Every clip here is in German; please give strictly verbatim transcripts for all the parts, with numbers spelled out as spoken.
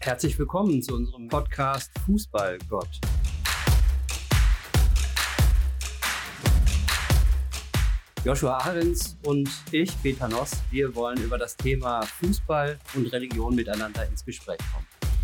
Herzlich willkommen zu unserem Podcast Fußballgott. Joshua Ahrens und ich, Peter Noss, wir wollen über das Thema Fußball und Religion miteinander ins Gespräch kommen.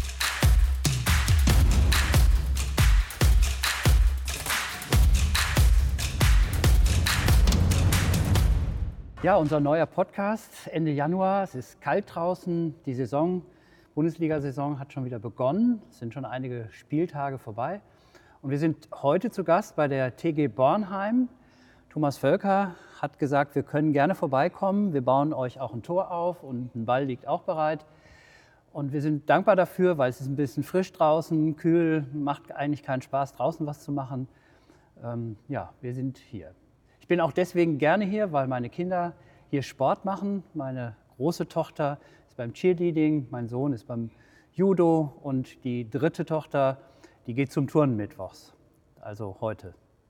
Ja, unser neuer Podcast Ende Januar. Es ist kalt draußen. Die Saison, Bundesliga-Saison hat schon wieder begonnen. Es sind schon einige Spieltage vorbei. Und wir sind heute zu Gast bei der T G Bornheim. Thomas Völker hat gesagt, wir können gerne vorbeikommen. Wir bauen euch auch ein Tor auf und ein Ball liegt auch bereit. Und wir sind dankbar dafür, weil es ist ein bisschen frisch draußen, kühl, macht eigentlich keinen Spaß, draußen was zu machen. Ähm, ja, wir sind hier. Ich bin auch deswegen gerne hier, weil meine Kinder hier Sport machen. Meine große Tochter ist beim Cheerleading, mein Sohn ist beim Judo und die dritte Tochter, die geht zum Turnen mittwochs, also heute.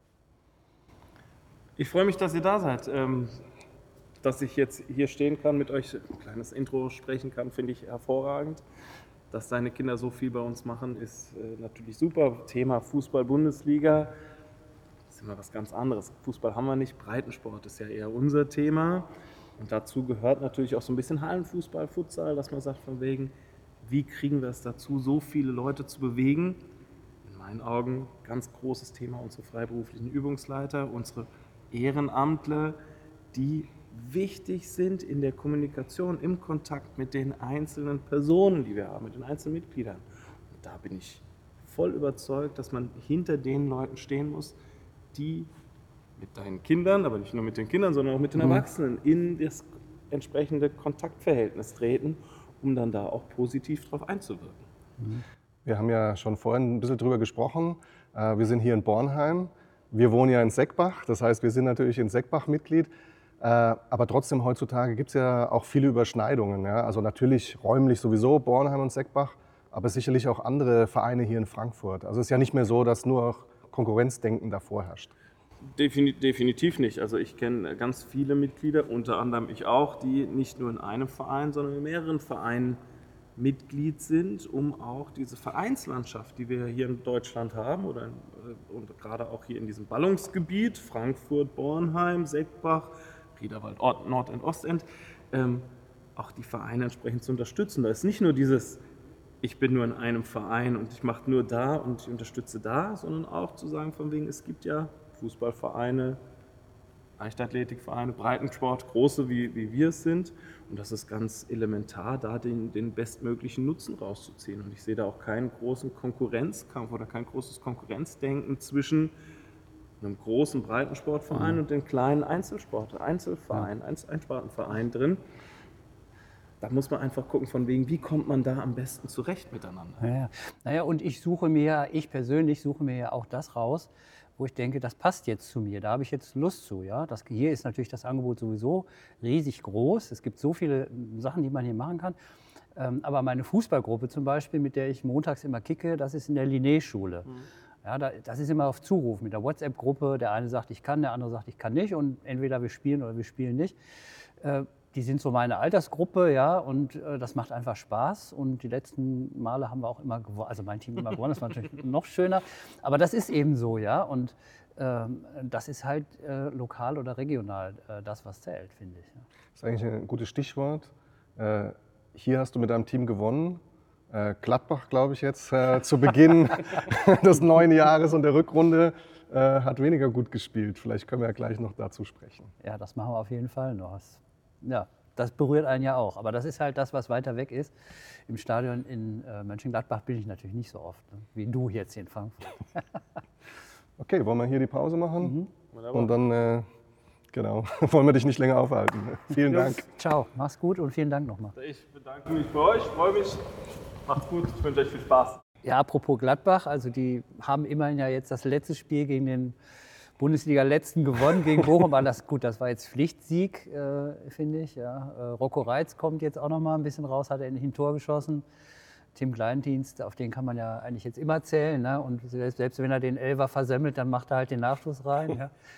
Ich freue mich, dass ihr da seid. Dass ich jetzt hier stehen kann, mit euch ein kleines Intro sprechen kann, finde ich hervorragend. Dass deine Kinder so viel bei uns machen, ist natürlich super. Thema Fußball-Bundesliga. Das ist immer was ganz anderes. Fußball haben wir nicht, Breitensport ist ja eher unser Thema. Und dazu gehört natürlich auch so ein bisschen Hallenfußball, Futsal, dass man sagt von wegen, wie kriegen wir es dazu, so viele Leute zu bewegen? In meinen Augen ganz großes Thema, unsere freiberuflichen Übungsleiter, unsere Ehrenamtler, die wichtig sind in der Kommunikation, im Kontakt mit den einzelnen Personen, die wir haben, mit den einzelnen Mitgliedern. Und da bin ich voll überzeugt, dass man hinter den Leuten stehen muss, die mit deinen Kindern, aber nicht nur mit den Kindern, sondern auch mit den Erwachsenen in das entsprechende Kontaktverhältnis treten, um dann da auch positiv drauf einzuwirken. Wir haben ja schon vorhin ein bisschen drüber gesprochen. Wir sind hier in Bornheim. Wir wohnen ja in Seckbach, das heißt, wir sind natürlich in Seckbach Mitglied. Aber trotzdem, heutzutage gibt es ja auch viele Überschneidungen. Ja? Also natürlich räumlich sowieso Bornheim und Seckbach, aber sicherlich auch andere Vereine hier in Frankfurt. Also es ist ja nicht mehr so, dass nur Konkurrenzdenken davor herrscht. Definitiv nicht. Also ich kenne ganz viele Mitglieder, unter anderem ich auch, die nicht nur in einem Verein, sondern in mehreren Vereinen Mitglied sind, um auch diese Vereinslandschaft, die wir hier in Deutschland haben, oder in, und gerade auch hier in diesem Ballungsgebiet, Frankfurt, Bornheim, Seckbach, Riederwald, Nord- und Ostend, ähm, auch die Vereine entsprechend zu unterstützen. Da ist nicht nur dieses, ich bin nur in einem Verein und ich mache nur da und ich unterstütze da, sondern auch zu sagen, von wegen, es gibt ja Fußballvereine, Leichtathletikvereine, Breitensport, große wie, wie wir es sind. Und das ist ganz elementar, da den, den bestmöglichen Nutzen rauszuziehen. Und ich sehe da auch keinen großen Konkurrenzkampf oder kein großes Konkurrenzdenken zwischen einem großen Breitensportverein mhm. und den kleinen Einzelsport, Einzelverein, ja. Einspartenverein drin. Da muss man einfach gucken, von wegen, wie kommt man da am besten zurecht miteinander. Ja, naja, und ich suche mir, ich persönlich suche mir ja auch das raus, wo ich denke, das passt jetzt zu mir, da habe ich jetzt Lust zu. Ja? Das, hier ist natürlich das Angebot sowieso riesig groß, es gibt so viele Sachen, die man hier machen kann. Ähm, aber meine Fußballgruppe zum Beispiel, mit der ich montags immer kicke, das ist in der Linné-Schule. Mhm. Ja, da, das ist immer auf Zuruf mit der WhatsApp-Gruppe, der eine sagt, ich kann, der andere sagt, ich kann nicht und entweder wir spielen oder wir spielen nicht. Äh, Die sind so meine Altersgruppe, ja, und äh, das macht einfach Spaß. Und die letzten Male haben wir auch immer gewonnen, also mein Team immer gewonnen, das war natürlich noch schöner. Aber das ist eben so, ja, und ähm, das ist halt äh, lokal oder regional äh, das, was zählt, finde ich. Ja. Das ist eigentlich ein gutes Stichwort. Äh, hier hast du mit deinem Team gewonnen. Äh, Gladbach, glaube ich, jetzt äh, zu Beginn des neuen Jahres und der Rückrunde äh, hat weniger gut gespielt. Vielleicht können wir ja gleich noch dazu sprechen. Ja, das machen wir auf jeden Fall noch. Ja, das berührt einen ja auch. Aber das ist halt das, was weiter weg ist. Im Stadion in äh, Mönchengladbach bin ich natürlich nicht so oft, ne? Wie du jetzt hier in Frankfurt. Okay, wollen wir hier die Pause machen? Mhm. Und dann, äh, genau, wollen wir dich nicht länger aufhalten. Vielen Dank. Ciao, mach's gut und vielen Dank nochmal. Ich bedanke mich bei euch, freue mich. Macht's gut, ich wünsche euch viel Spaß. Ja, apropos Gladbach, also die haben immerhin ja jetzt das letzte Spiel gegen den Bundesliga-Letzten gewonnen gegen Bochum, war das gut, das war jetzt Pflichtsieg, äh, finde ich. Ja. Äh, Rocco Reitz kommt jetzt auch noch mal ein bisschen raus, hat endlich ein Tor geschossen. Tim Kleindienst, auf den kann man ja eigentlich jetzt immer zählen. Ne? Und selbst, selbst wenn er den Elfer versemmelt, dann macht er halt den Nachschuss rein. Ja.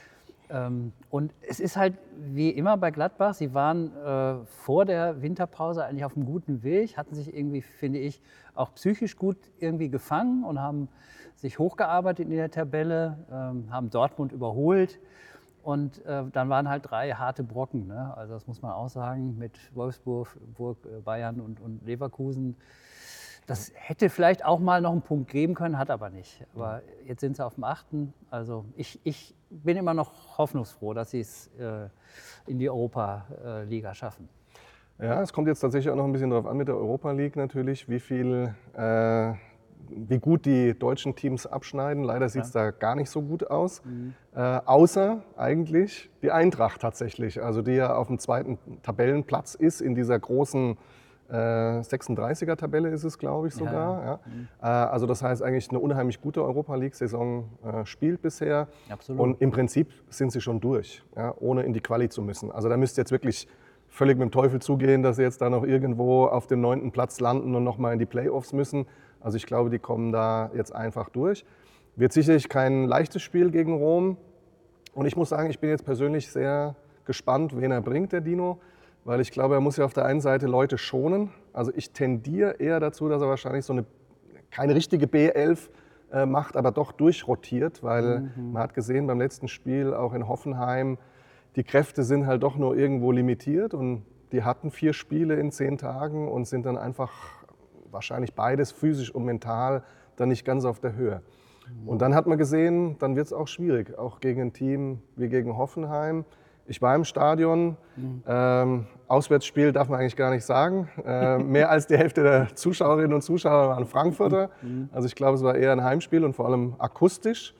Ähm, und es ist halt wie immer bei Gladbach, sie waren äh, vor der Winterpause eigentlich auf einem guten Weg, hatten sich irgendwie, finde ich, auch psychisch gut irgendwie gefangen und haben sich hochgearbeitet in der Tabelle, ähm, haben Dortmund überholt. Und äh, dann waren halt drei harte Brocken. Ne? Also das muss man auch sagen, mit Wolfsburg, Burg, Bayern und, und Leverkusen. Das hätte vielleicht auch mal noch einen Punkt geben können, hat aber nicht. Aber jetzt sind sie auf dem achten. Also ich, ich bin immer noch hoffnungsfroh, dass sie es äh, in die Europa-Liga schaffen. Ja, es kommt jetzt tatsächlich auch noch ein bisschen darauf an mit der Europa League natürlich, wie viel, äh, wie gut die deutschen Teams abschneiden. Leider sieht es ja. da gar nicht so gut aus. Mhm. Äh, außer eigentlich die Eintracht tatsächlich, also die ja auf dem zweiten Tabellenplatz ist in dieser großen äh, sechsunddreißiger-Tabelle ist es, glaube ich, sogar. Ja. Ja. Mhm. Äh, also das heißt eigentlich eine unheimlich gute Europa League-Saison äh, spielt bisher. Absolut. Und im Prinzip sind sie schon durch, ja, ohne in die Quali zu müssen. Also da müsst ihr jetzt wirklich völlig mit dem Teufel zugehen, dass sie jetzt da noch irgendwo auf dem neunten Platz landen und nochmal in die Playoffs müssen. Also ich glaube, die kommen da jetzt einfach durch. Wird sicherlich kein leichtes Spiel gegen Rom. Und ich muss sagen, ich bin jetzt persönlich sehr gespannt, wen er bringt, der Dino. Weil ich glaube, er muss ja auf der einen Seite Leute schonen. Also ich tendiere eher dazu, dass er wahrscheinlich so eine, keine richtige B elf äh, macht, aber doch durchrotiert. Weil mhm. man hat gesehen beim letzten Spiel, auch in Hoffenheim, die Kräfte sind halt doch nur irgendwo limitiert. Und die hatten vier Spiele in zehn Tagen und sind dann einfach wahrscheinlich beides physisch und mental dann nicht ganz auf der Höhe. Und dann hat man gesehen, dann wird es auch schwierig, auch gegen ein Team wie gegen Hoffenheim. Ich war im Stadion, mhm. ähm, Auswärtsspiel darf man eigentlich gar nicht sagen. Äh, mehr als die Hälfte der Zuschauerinnen und Zuschauer waren Frankfurter. Mhm. Also ich glaube, es war eher ein Heimspiel und vor allem akustisch.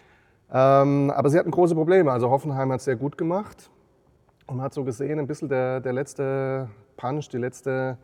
Ähm, aber sie hatten große Probleme. Also Hoffenheim hat es sehr gut gemacht. Und man hat so gesehen, ein bisschen der, der letzte Punch, die letzte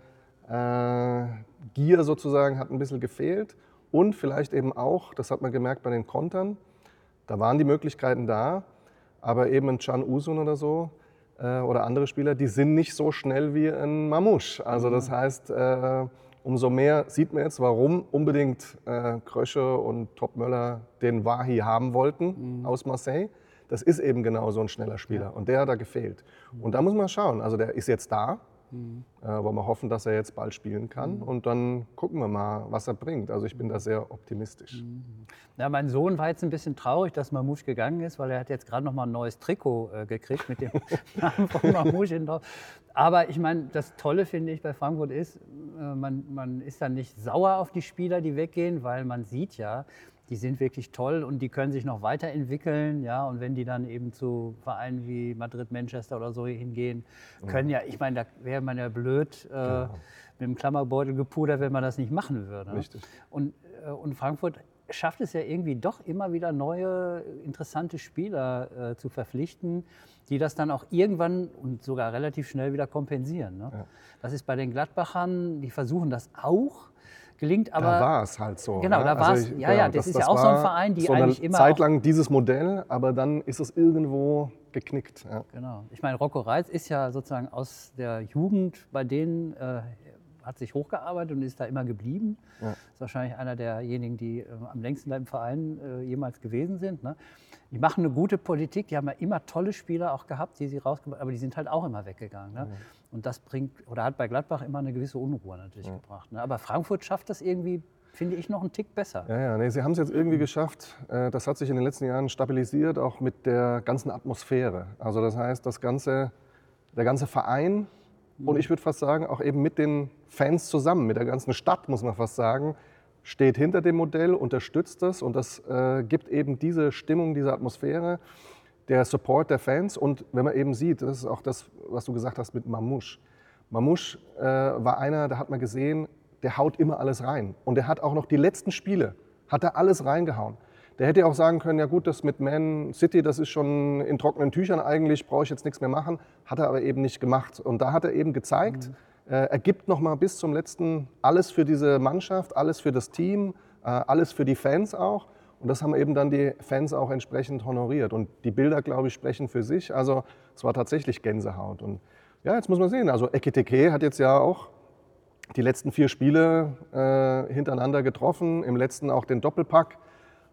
äh, Gier sozusagen hat ein bisschen gefehlt. Und vielleicht eben auch, das hat man gemerkt bei den Kontern, da waren die Möglichkeiten da. Aber eben ein Can Uzun oder so äh, oder andere Spieler, die sind nicht so schnell wie ein Mamouche. Also das heißt, äh, umso mehr sieht man jetzt, warum unbedingt äh, Krösche und Topmöller den Wahi haben wollten mhm. aus Marseille. Das ist eben genau so ein schneller Spieler ja. und der hat da gefehlt. Mhm. Und da muss man schauen, also der ist jetzt da. Mhm. Äh, wollen wir hoffen, dass er jetzt bald spielen kann mhm. und dann gucken wir mal, was er bringt. Also ich bin da sehr optimistisch. Mhm. Ja, mein Sohn war jetzt ein bisschen traurig, dass Mamouche gegangen ist, weil er hat jetzt gerade noch mal ein neues Trikot äh, gekriegt mit dem Namen von Mamouche drauf. Aber ich meine, das Tolle finde ich bei Frankfurt ist, äh, man, man ist dann nicht sauer auf die Spieler, die weggehen, weil man sieht ja, die sind wirklich toll und die können sich noch weiterentwickeln. Ja? Und wenn die dann eben zu Vereinen wie Madrid, Manchester oder so hingehen, können ja, ich meine, da wäre man ja blöd äh, genau. mit dem Klammerbeutel gepudert, wenn man das nicht machen würde. Richtig. Und, äh, und Frankfurt schafft es ja irgendwie doch immer wieder neue, interessante Spieler äh, zu verpflichten, die das dann auch irgendwann und sogar relativ schnell wieder kompensieren. Ne? Ja. Das ist bei den Gladbachern, die versuchen das auch. Gelingt aber. Da war es halt so. Genau, da war es. Ja, ja, das, das ist das ja auch so ein Verein, die so eigentlich immer. Zeit lang dieses Modell, aber dann ist es irgendwo geknickt. Ja. Genau. Ich meine, Rocco Reitz ist ja sozusagen aus der Jugend bei denen, äh, hat sich hochgearbeitet und ist da immer geblieben. Ja. Ist wahrscheinlich einer derjenigen, die äh, am längsten im Verein äh, jemals gewesen sind. Ne? Die machen eine gute Politik, die haben ja immer tolle Spieler auch gehabt, die sie rausgebracht haben, aber die sind halt auch immer weggegangen. Ne? Ja. Und das bringt, oder hat bei Gladbach immer eine gewisse Unruhe natürlich ja. gebracht. Ne? Aber Frankfurt schafft das irgendwie, finde ich, noch einen Tick besser. Ja, ja, nee, sie haben es jetzt irgendwie geschafft. Das hat sich in den letzten Jahren stabilisiert, auch mit der ganzen Atmosphäre. Also das heißt, das ganze, der ganze Verein und ich würde fast sagen, auch eben mit den Fans zusammen, mit der ganzen Stadt, muss man fast sagen, steht hinter dem Modell, unterstützt das und das äh, gibt eben diese Stimmung, diese Atmosphäre, der Support der Fans. Und wenn man eben sieht, das ist auch das, was du gesagt hast mit Mamouche. Mamouche äh, war einer, da hat man gesehen, der haut immer alles rein. Und der hat auch noch die letzten Spiele, hat er alles reingehauen. Der hätte ja auch sagen können, ja gut, das mit Man City, das ist schon in trockenen Tüchern eigentlich, brauche ich jetzt nichts mehr machen. Hat er aber eben nicht gemacht. Und da hat er eben gezeigt, mhm. äh, er gibt noch mal bis zum letzten alles für diese Mannschaft, alles für das Team, äh, alles für die Fans auch. Und das haben eben dann die Fans auch entsprechend honoriert. Und die Bilder, glaube ich, sprechen für sich. Also es war tatsächlich Gänsehaut. Und ja, jetzt muss man sehen. Also Ekitike hat jetzt ja auch die letzten vier Spiele äh, hintereinander getroffen. Im letzten auch den Doppelpack.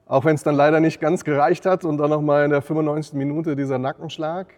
auch wenn es dann leider nicht ganz gereicht hat und dann nochmal in der fünfundneunzigsten Minute dieser Nackenschlag,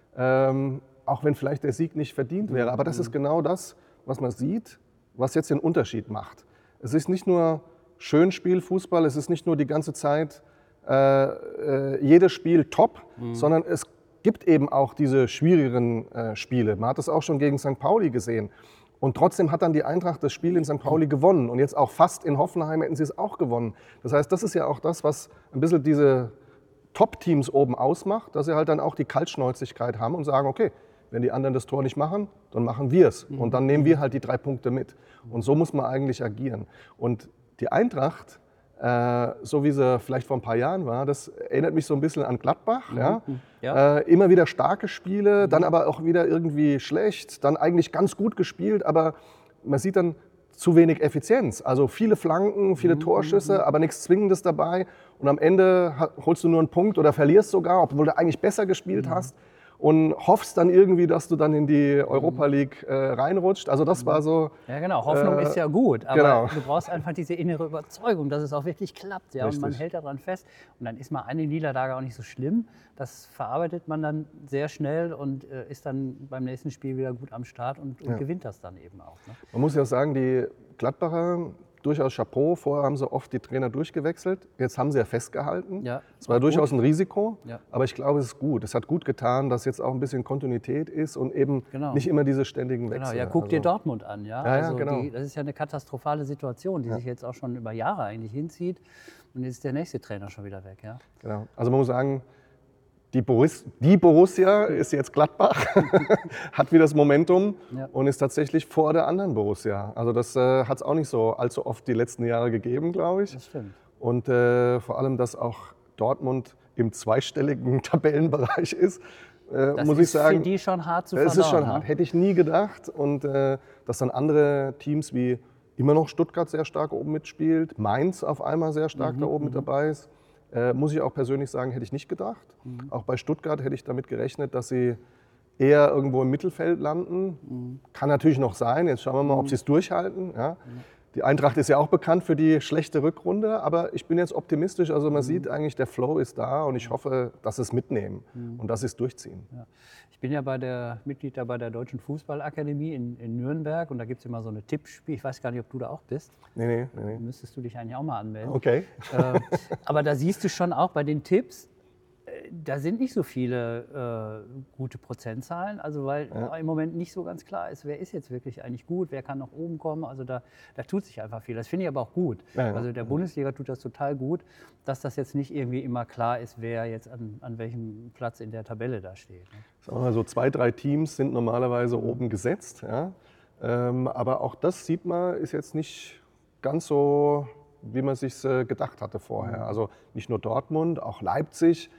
ähm, auch wenn vielleicht der Sieg nicht verdient wäre. Aber das ist genau das, was man sieht, was jetzt den Unterschied macht. Es ist nicht nur Schönspiel-Fußball, es ist nicht nur die ganze Zeit äh, äh, jedes Spiel top, mhm. sondern es gibt eben auch diese schwierigeren äh, Spiele. Man hat das auch schon gegen Sankt Pauli gesehen. Und trotzdem hat dann die Eintracht das Spiel in Sankt Pauli gewonnen. Und jetzt auch fast in Hoffenheim hätten sie es auch gewonnen. Das heißt, das ist ja auch das, was ein bisschen diese Top-Teams oben ausmacht, dass sie halt dann auch die Kaltschnäuzigkeit haben und sagen, okay, wenn die anderen das Tor nicht machen, dann machen wir es. Und dann nehmen wir halt die drei Punkte mit. Und so muss man eigentlich agieren. Und die Eintracht, äh, so wie sie vielleicht vor ein paar Jahren war, das erinnert mich so ein bisschen an Gladbach. Mhm. Ja? Ja. Äh, immer wieder starke Spiele, mhm. dann aber auch wieder irgendwie schlecht, dann eigentlich ganz gut gespielt, aber man sieht dann zu wenig Effizienz. Also viele Flanken, viele mhm. Torschüsse, aber nichts Zwingendes dabei. Und am Ende holst du nur einen Punkt oder verlierst sogar, obwohl du eigentlich besser gespielt mhm. hast. Und hoffst dann irgendwie, dass du dann in die Europa League äh, reinrutscht. Also das war so... Ja genau, Hoffnung äh, ist ja gut, aber genau. du brauchst einfach diese innere Überzeugung, dass es auch wirklich klappt. Ja? Und man hält daran fest und dann ist mal eine Niederlage auch nicht so schlimm. Das verarbeitet man dann sehr schnell und äh, ist dann beim nächsten Spiel wieder gut am Start und, und ja. gewinnt das dann eben auch. Ne? Man muss ja sagen, die Gladbacher... Durchaus Chapeau, vorher haben sie oft die Trainer durchgewechselt, jetzt haben sie ja festgehalten. Ja, es war durchaus gut. ein Risiko, ja. aber ich glaube, es ist gut. Es hat gut getan, dass jetzt auch ein bisschen Kontinuität ist und eben genau. nicht immer diese ständigen Wechsel. Genau, ja, guck also, dir Dortmund an. Ja? Ja, also ja, genau. die, das ist ja eine katastrophale Situation, die ja. sich jetzt auch schon über Jahre eigentlich hinzieht und jetzt ist der nächste Trainer schon wieder weg. Ja? Genau. Also man muss sagen, Die, Boris, die Borussia ist jetzt Gladbach, hat wieder das Momentum ja. und ist tatsächlich vor der anderen Borussia. Also das äh, hat es auch nicht so allzu oft die letzten Jahre gegeben, glaube ich. Das stimmt. Und äh, vor allem, dass auch Dortmund im zweistelligen Tabellenbereich ist, äh, das muss ist ich sagen. für die schon hart zu verdauen. Das ist schon hart, ne? hätte ich nie gedacht. Und äh, dass dann andere Teams wie immer noch Stuttgart sehr stark oben mitspielt, Mainz auf einmal sehr stark mhm, da oben mit dabei ist. Äh, muss ich auch persönlich sagen, hätte ich nicht gedacht. Mhm. Auch bei Stuttgart hätte ich damit gerechnet, dass sie eher irgendwo im Mittelfeld landen. Mhm. Kann natürlich noch sein. Jetzt schauen wir mal, ob sie es durchhalten. Ja. Mhm. Die Eintracht ist ja auch bekannt für die schlechte Rückrunde, aber ich bin jetzt optimistisch. Also man mhm. sieht eigentlich, der Flow ist da und ich hoffe, dass sie es mitnehmen mhm. und dass sie es durchziehen. Ja. Ich bin ja bei der, Mitglied da bei der Deutschen Fußballakademie in, in Nürnberg und da gibt es immer so eine Tippspiel. Ich weiß gar nicht, ob du da auch bist. Nee, nee, nee. nee. Müsstest du dich eigentlich auch mal anmelden. Okay. Äh, aber da siehst du schon auch bei den Tipps, da sind nicht so viele äh, gute Prozentzahlen, also weil ja. im Moment nicht so ganz klar ist, wer ist jetzt wirklich eigentlich gut, wer kann nach oben kommen. Also da, da tut sich einfach viel. Das finde ich aber auch gut. Ja, ja. Also der Bundesliga tut das total gut, dass das jetzt nicht irgendwie immer klar ist, wer jetzt an, an welchem Platz in der Tabelle da steht. Ne? Sagen wir mal so, zwei, drei Teams sind normalerweise oben gesetzt. Ja? Ähm, aber auch das sieht man, ist jetzt nicht ganz so, wie man sich gedacht hatte vorher. Also nicht nur Dortmund, auch Leipzig.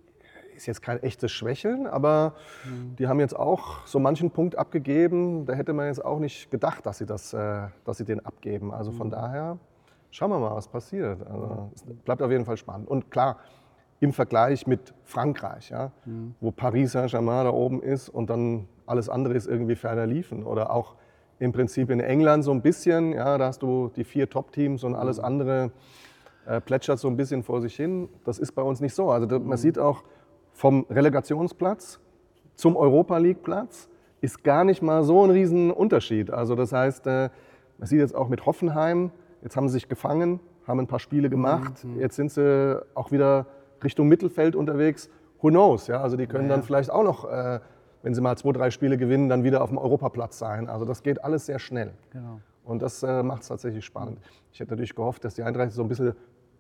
Ist jetzt kein echtes Schwächeln, aber mhm. die haben jetzt auch so manchen Punkt abgegeben. Da hätte man jetzt auch nicht gedacht, dass sie, das, äh, dass sie den abgeben. Also von mhm. daher schauen wir mal, was passiert. Also, es bleibt auf jeden Fall spannend. Und klar, im Vergleich mit Frankreich, ja, mhm. wo Paris Saint-Germain da oben ist und dann alles andere ist irgendwie ferner liefen. Oder auch im Prinzip in England so ein bisschen, ja, da hast du die vier Top-Teams und alles andere äh, plätschert so ein bisschen vor sich hin. Das ist bei uns nicht so. Also da, man sieht auch, vom Relegationsplatz zum Europa-League-Platz ist gar nicht mal so ein Riesenunterschied. Also das heißt, man sieht jetzt auch mit Hoffenheim, jetzt haben sie sich gefangen, haben ein paar Spiele gemacht, mhm. jetzt sind sie auch wieder Richtung Mittelfeld unterwegs. Who knows? Ja? Also die können ja, ja. dann vielleicht auch noch, wenn sie mal zwei, drei Spiele gewinnen, dann wieder auf dem Europaplatz sein. Also das geht alles sehr schnell. Genau. Und das macht es tatsächlich spannend. Ich hätte natürlich gehofft, dass die Eintracht so ein bisschen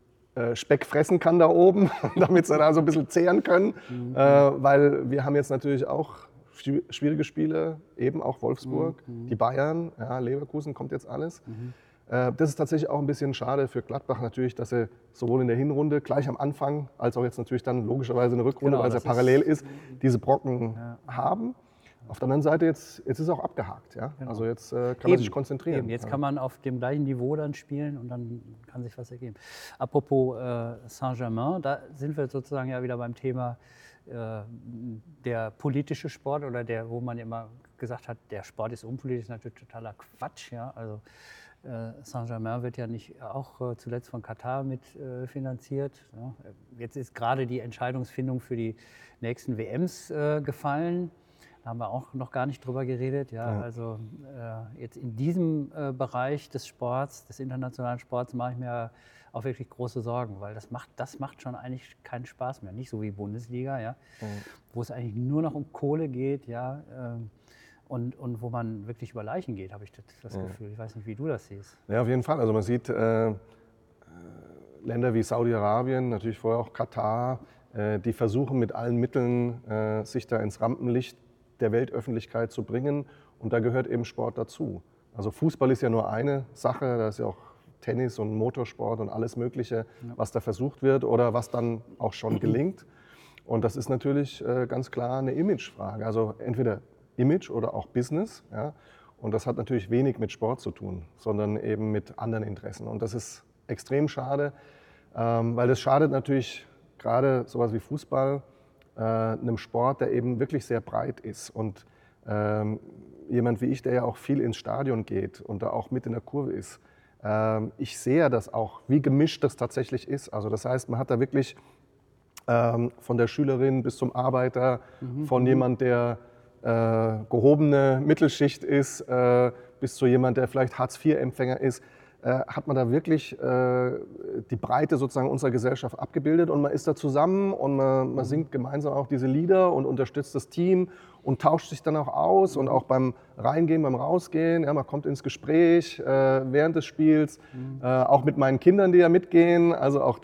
Speck fressen kann da oben, damit sie da so ein bisschen zehren können. Mhm. Äh, weil wir haben jetzt natürlich auch schwierige Spiele, eben auch Wolfsburg, mhm. die Bayern, ja, Leverkusen kommt jetzt alles. Mhm. Äh, das ist tatsächlich auch ein bisschen schade für Gladbach natürlich, dass sie sowohl in der Hinrunde gleich am Anfang, als auch jetzt natürlich dann logischerweise in der Rückrunde, genau, weil es ja parallel ist, diese Brocken ja. haben. Auf der anderen Seite, jetzt, jetzt ist es auch abgehakt. Ja? Genau. Also jetzt äh, kann man sich konzentrieren. Eben. Jetzt kann man auf dem gleichen Niveau dann spielen und dann kann sich was ergeben. Apropos äh, Saint-Germain, da sind wir sozusagen ja wieder beim Thema äh, der politische Sport oder der, wo man immer gesagt hat, der Sport ist unpolitisch, ist natürlich totaler Quatsch. Ja? Also äh, Saint-Germain wird ja nicht auch äh, zuletzt von Katar mitfinanziert. Äh, ja? Jetzt ist gerade die Entscheidungsfindung für die nächsten W Ms äh, gefallen. Da haben wir auch noch gar nicht drüber geredet. Ja? Ja. Also äh, jetzt in diesem äh, Bereich des Sports, des internationalen Sports, mache ich mir auch wirklich große Sorgen, weil das macht, das macht schon eigentlich keinen Spaß mehr. Nicht so wie Bundesliga, ja? Mhm. Wo es eigentlich nur noch um Kohle geht, ja? äh, und, und wo man wirklich über Leichen geht, habe ich das, das ja. Gefühl. Ich weiß nicht, wie du das siehst. Ja, auf jeden Fall. Also man sieht äh, Länder wie Saudi-Arabien, natürlich vorher auch Katar, äh, die versuchen mit allen Mitteln, äh, sich da ins Rampenlicht der Weltöffentlichkeit zu bringen. Und da gehört eben Sport dazu. Also Fußball ist ja nur eine Sache, da ist ja auch Tennis und Motorsport und alles Mögliche, ja. was da versucht wird oder was dann auch schon gelingt. Und das ist natürlich äh, ganz klar eine Imagefrage. Also entweder Image oder auch Business. Ja? Und das hat natürlich wenig mit Sport zu tun, sondern eben mit anderen Interessen. Und das ist extrem schade, ähm, weil das schadet natürlich gerade sowas wie Fußball, äh, einem Sport, der eben wirklich sehr breit ist. Und ähm, jemand wie ich, der ja auch viel ins Stadion geht und da auch mit in der Kurve ist, ähm, ich sehe das auch, wie gemischt das tatsächlich ist. Also das heißt, man hat da wirklich ähm, von der Schülerin bis zum Arbeiter, mhm. von jemand, der äh, gehobene Mittelschicht ist, äh, bis zu jemand, der vielleicht Hartz vier Empfänger ist, äh, hat man da wirklich äh, die Breite sozusagen unserer Gesellschaft abgebildet und man ist da zusammen und man, man singt gemeinsam auch diese Lieder und unterstützt das Team und tauscht sich dann auch aus und auch beim Reingehen, beim Rausgehen, ja, man kommt ins Gespräch äh, während des Spiels, mhm. äh, auch mit meinen Kindern, die ja mitgehen, also auch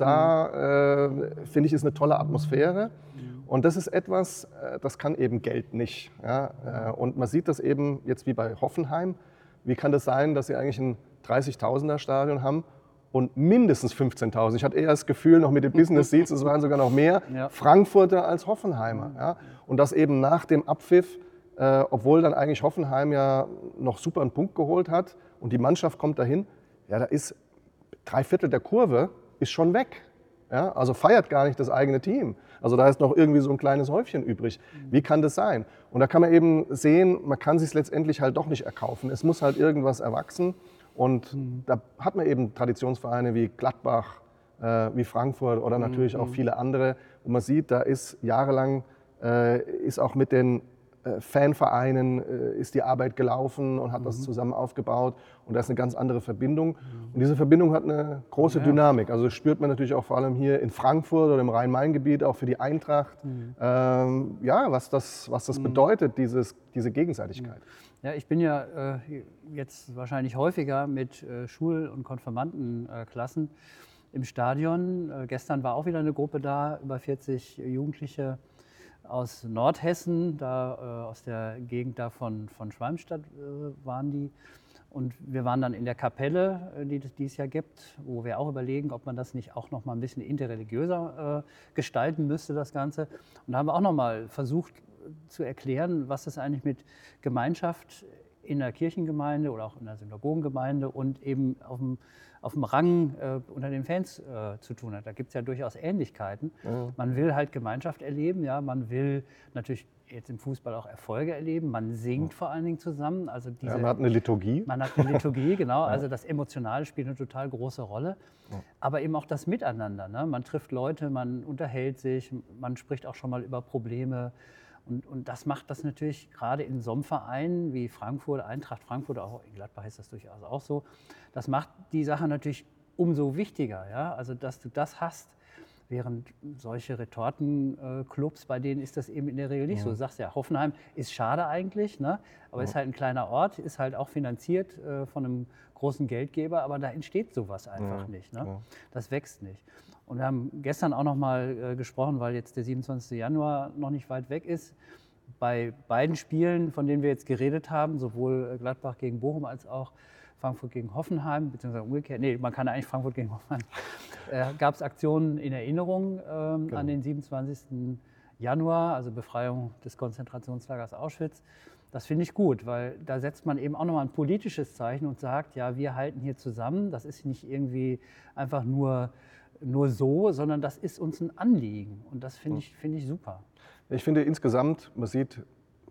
da äh, finde ich, ist eine tolle Atmosphäre. Und das ist etwas, das kann eben Geld nicht. Ja? Und man sieht das eben jetzt wie bei Hoffenheim. Wie kann das sein, dass sie eigentlich ein dreißigtausender Stadion haben und mindestens fünfzehntausend? Ich hatte eher das Gefühl, noch mit den Business Seats, es waren sogar noch mehr ja. Frankfurter als Hoffenheimer. Ja? Und das eben nach dem Abpfiff, äh, obwohl dann eigentlich Hoffenheim ja noch super einen Punkt geholt hat und die Mannschaft kommt dahin, ja, da ist drei Viertel der Kurve ist schon weg. Ja, also feiert gar nicht das eigene Team. Also da ist noch irgendwie so ein kleines Häufchen übrig. Wie kann das sein? Und da kann man eben sehen, man kann sich letztendlich halt doch nicht erkaufen. Es muss halt irgendwas erwachsen. Und mhm. da hat man eben Traditionsvereine wie Gladbach, äh, wie Frankfurt oder natürlich mhm. auch viele andere. Und man sieht, da ist jahrelang, äh, ist auch mit den äh, Fanvereinen äh, ist die Arbeit gelaufen und hat mhm. das zusammen aufgebaut. Und da ist eine ganz andere Verbindung. Mhm. Und diese Verbindung hat eine große ja. Dynamik. Also das spürt man natürlich auch vor allem hier in Frankfurt oder im Rhein-Main-Gebiet, auch für die Eintracht. Mhm. Ähm, ja, was das, was das mhm. bedeutet, dieses, diese Gegenseitigkeit. Ja, ich bin ja äh, jetzt wahrscheinlich häufiger mit äh, Schul- und Konfirmandenklassen äh, im Stadion. Äh, gestern war auch wieder eine Gruppe da, über vierzig Jugendliche aus Nordhessen, da äh, aus der Gegend da von, von Schwalmstadt äh, waren die. Und wir waren dann in der Kapelle, äh, die, die es ja gibt, wo wir auch überlegen, ob man das nicht auch noch mal ein bisschen interreligiöser äh, gestalten müsste, das Ganze. Und da haben wir auch noch mal versucht zu erklären, was das eigentlich mit Gemeinschaft in der Kirchengemeinde oder auch in der Synagogengemeinde und eben auf dem, auf dem Rang äh, unter den Fans äh, zu tun hat. Da gibt es ja durchaus Ähnlichkeiten. Ja. Man will halt Gemeinschaft erleben, ja, man will natürlich jetzt im Fußball auch Erfolge erleben, man singt ja. vor allen Dingen zusammen. Also diese, ja, man hat eine Liturgie. Man hat eine Liturgie, genau, ja. also das Emotionale spielt eine total große Rolle. Ja. Aber eben auch das Miteinander, ne? Man trifft Leute, man unterhält sich, man spricht auch schon mal über Probleme. Und, und das macht das natürlich gerade in so einem Verein wie Frankfurt, Eintracht Frankfurt, auch in Gladbach ist das durchaus auch so, das macht die Sache natürlich umso wichtiger. Ja? Also dass du das hast, während solche Retortenclubs, bei denen ist das eben in der Regel nicht ja. so. Du sagst ja, Hoffenheim ist schade eigentlich, ne? aber ja. ist halt ein kleiner Ort, ist halt auch finanziert äh, von einem großen Geldgeber, aber da entsteht sowas einfach ja. nicht. Ne? Ja. Das wächst nicht. Und wir haben gestern auch noch mal äh, gesprochen, weil jetzt der siebenundzwanzigste Januar noch nicht weit weg ist. Bei beiden Spielen, von denen wir jetzt geredet haben, sowohl Gladbach gegen Bochum als auch Frankfurt gegen Hoffenheim, beziehungsweise umgekehrt, nee, man kann eigentlich Frankfurt gegen Hoffenheim, äh, gab es Aktionen in Erinnerung ähm, genau. an den siebenundzwanzigsten Januar, also Befreiung des Konzentrationslagers Auschwitz. Das finde ich gut, weil da setzt man eben auch nochmal ein politisches Zeichen und sagt, ja, wir halten hier zusammen, das ist nicht irgendwie einfach nur nur so, sondern das ist uns ein Anliegen und das finde ich, finde ich super. Ich finde insgesamt, man sieht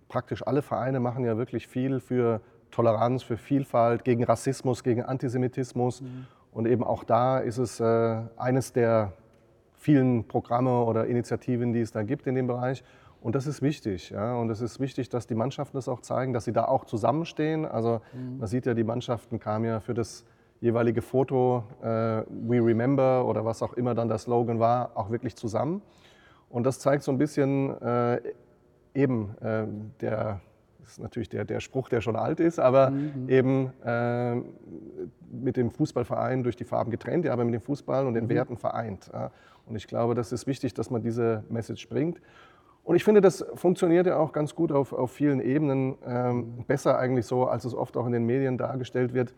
praktisch alle Vereine machen ja wirklich viel für Toleranz, für Vielfalt, gegen Rassismus, gegen Antisemitismus. Mhm. Und eben auch da ist es äh, eines der vielen Programme oder Initiativen, die es da gibt in dem Bereich. Und das ist wichtig. Ja? Und es ist wichtig, dass die Mannschaften das auch zeigen, dass sie da auch zusammenstehen. Also mhm. man sieht ja, die Mannschaften kamen ja für das jeweilige Foto äh, We Remember oder was auch immer dann der Slogan war, auch wirklich zusammen. Und das zeigt so ein bisschen äh, eben äh, der, das ist natürlich der, der Spruch, der schon alt ist, aber mhm. eben äh, mit dem Fußballverein durch die Farben getrennt, ja, aber mit dem Fußball und den mhm. Werten vereint. Ja. Und ich glaube, das ist wichtig, dass man diese Message bringt. Und ich finde, das funktioniert ja auch ganz gut auf, auf vielen Ebenen, ähm, besser eigentlich so, als es oft auch in den Medien dargestellt wird,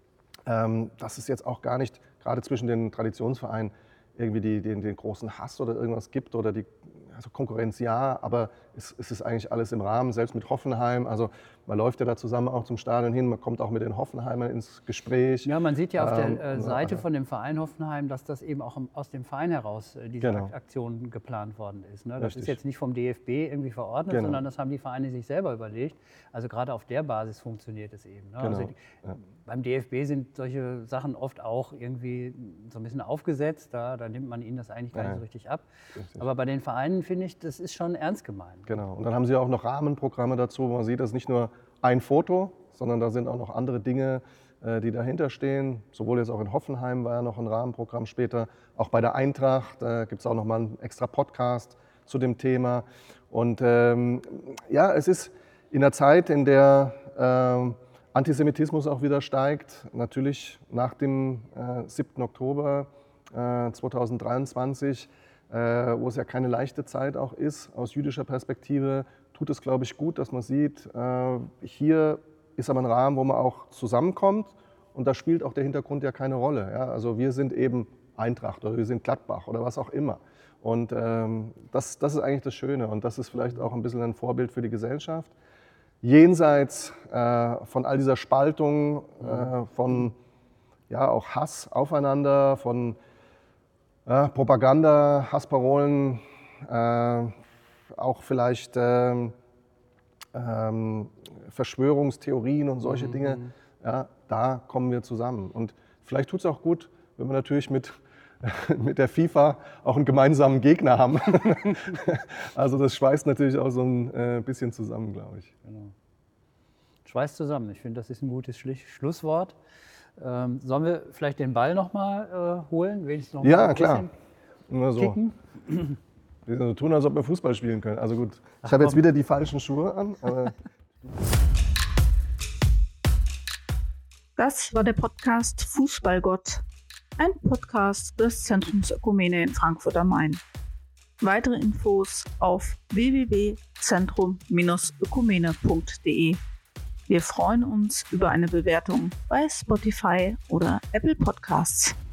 ähm, dass es jetzt auch gar nicht, gerade zwischen den Traditionsvereinen, irgendwie die, den, den großen Hass oder irgendwas gibt oder die also Konkurrenz ja, aber es, es ist eigentlich alles im Rahmen, selbst mit Hoffenheim. Also man läuft ja da zusammen auch zum Stadion hin, man kommt auch mit den Hoffenheimern ins Gespräch. Ja, man sieht ja auf ähm, der äh, Seite von dem Verein Hoffenheim, dass das eben auch aus dem Verein heraus äh, diese genau. Aktion geplant worden ist. Ne? Das Richtig. Ist jetzt nicht vom D F B irgendwie verordnet, genau. sondern das haben die Vereine sich selber überlegt. Also gerade auf der Basis funktioniert es eben. Ne? Genau. Also die, ja. Beim D F B sind solche Sachen oft auch irgendwie so ein bisschen aufgesetzt, da, da nimmt man ihnen das eigentlich gar nicht so richtig ab. Richtig. Aber bei den Vereinen finde ich, das ist schon ernst gemeint. Genau. Und dann haben sie auch noch Rahmenprogramme dazu, wo man sieht, das ist nicht nur ein Foto, sondern da sind auch noch andere Dinge, die dahinter stehen. Sowohl jetzt auch in Hoffenheim war ja noch ein Rahmenprogramm später. Auch bei der Eintracht äh, gibt es auch noch mal einen extra Podcast zu dem Thema. Und ähm, ja, es ist in der Zeit, in der äh, Antisemitismus auch wieder steigt, natürlich nach dem äh, siebten Oktober äh, zweitausenddreiundzwanzig, äh, wo es ja keine leichte Zeit auch ist, aus jüdischer Perspektive, tut es, glaube ich, gut, dass man sieht, äh, hier ist aber ein Rahmen, wo man auch zusammenkommt und da spielt auch der Hintergrund ja keine Rolle. Ja? Also wir sind eben Eintracht oder wir sind Gladbach oder was auch immer. Und ähm, das, das ist eigentlich das Schöne und das ist vielleicht auch ein bisschen ein Vorbild für die Gesellschaft. Jenseits äh, von all dieser Spaltung, äh, von ja, auch Hass aufeinander, von äh, Propaganda, Hassparolen, äh, auch vielleicht äh, äh, Verschwörungstheorien und solche mhm. Dinge, ja, da kommen wir zusammen. Und vielleicht tut es auch gut, wenn wir natürlich mit, mit der FIFA auch einen gemeinsamen Gegner haben. Also das schweißt natürlich auch so ein äh, bisschen zusammen, glaube ich. Genau. Schweißt zusammen. Ich finde, das ist ein gutes Schlusswort. Ähm, sollen wir vielleicht den Ball nochmal äh, holen? Wenigstens noch ja, ein klar. Nur so. Kicken? Wir so tun, als ob wir Fußball spielen können. Also gut, ich habe jetzt wieder die falschen Schuhe an. Aber das war der Podcast Fußballgott, ein Podcast des Zentrums Ökumene in Frankfurt am Main. Weitere Infos auf w w w punkt zentrum Bindestrich ökumene punkt de. Wir freuen uns über eine Bewertung bei Spotify oder Apple Podcasts.